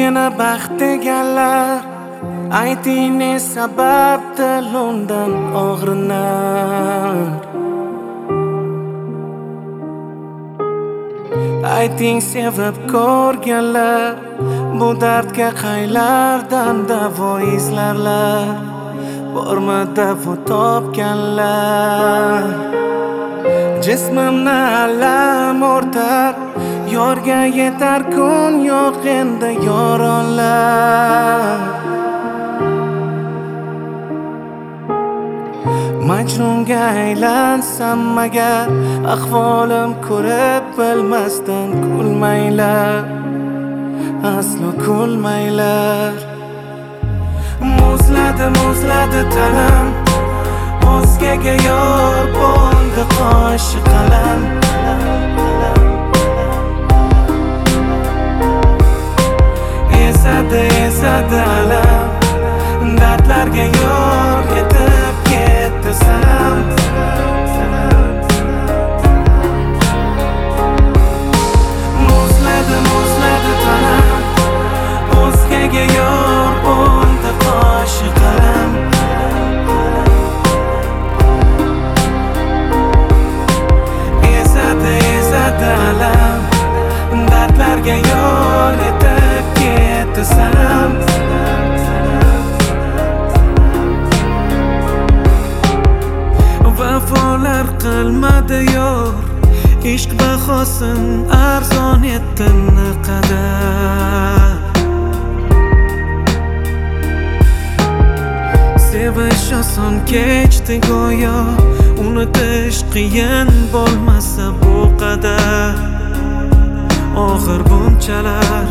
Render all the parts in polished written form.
Meni baxt deganlar ayting ne sababdir undan og'rinar. Ayting sevib ko'rganlar bu dardga qaylardan davo izlarlar. Bormi davo topganlar. Jismimni alam o'rtar, yorga yetar kun yo'q endi yoronlar. Majnunga aylansam agar ahvolim ko'rib bilmasdan kulmanglar, aslo kulmanglar. Muzladi tanam, o'zgaga yor bo'ldi qoshi qalam. Ezadi alam, dardlarga yor etib ketdi sanam. Muzladi tanam, o'zgaga yor bo'ldi qoshi qalam. Ezadi alam, dardlarga yor etib ketdi sanam. Vafolar qilmadi yor, ishq bahosin arzon etdi naqadar. Sevish oson kechdi go'yo, unutish qiyin bo'lmasa bu qadar. Oxir bunchalar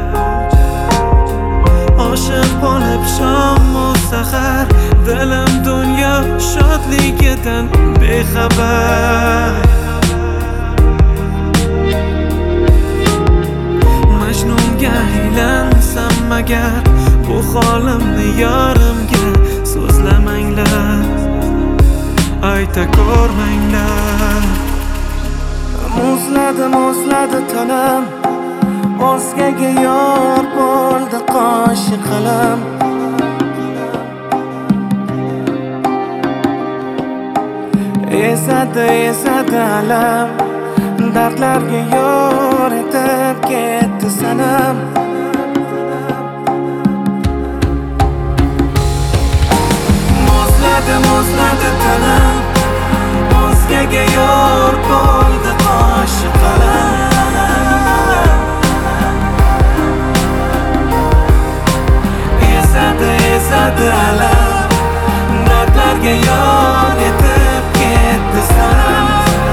oshiq bo'lib shom u sahar, dilim dunyo shodligidan bexabar. Majnunga aylansam agar bu holimni yorimga so'zlamanglar, ayta ko'rmanglar. Muzladi tanam, o'zgaga yor bo'ldi qoshi qalam. Ezadi alam, dardlarga yor etib ketdi sanam. Muzladi tanam, o'zgaga yor bo'ldi qoshi qalam. Ezadi alam, dardlarga yor etib ketdi sanam.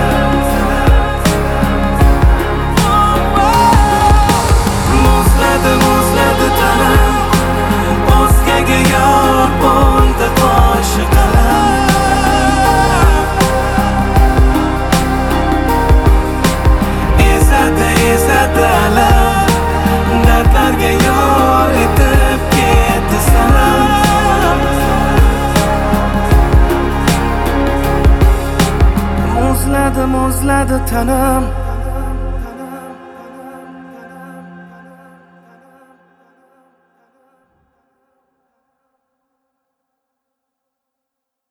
Muzladi tanam, o'zgaga yor bo'ldi qoshi qalam. Ezadi alam, dardlarga yor etib ketdi sanam. Muzladi tanam,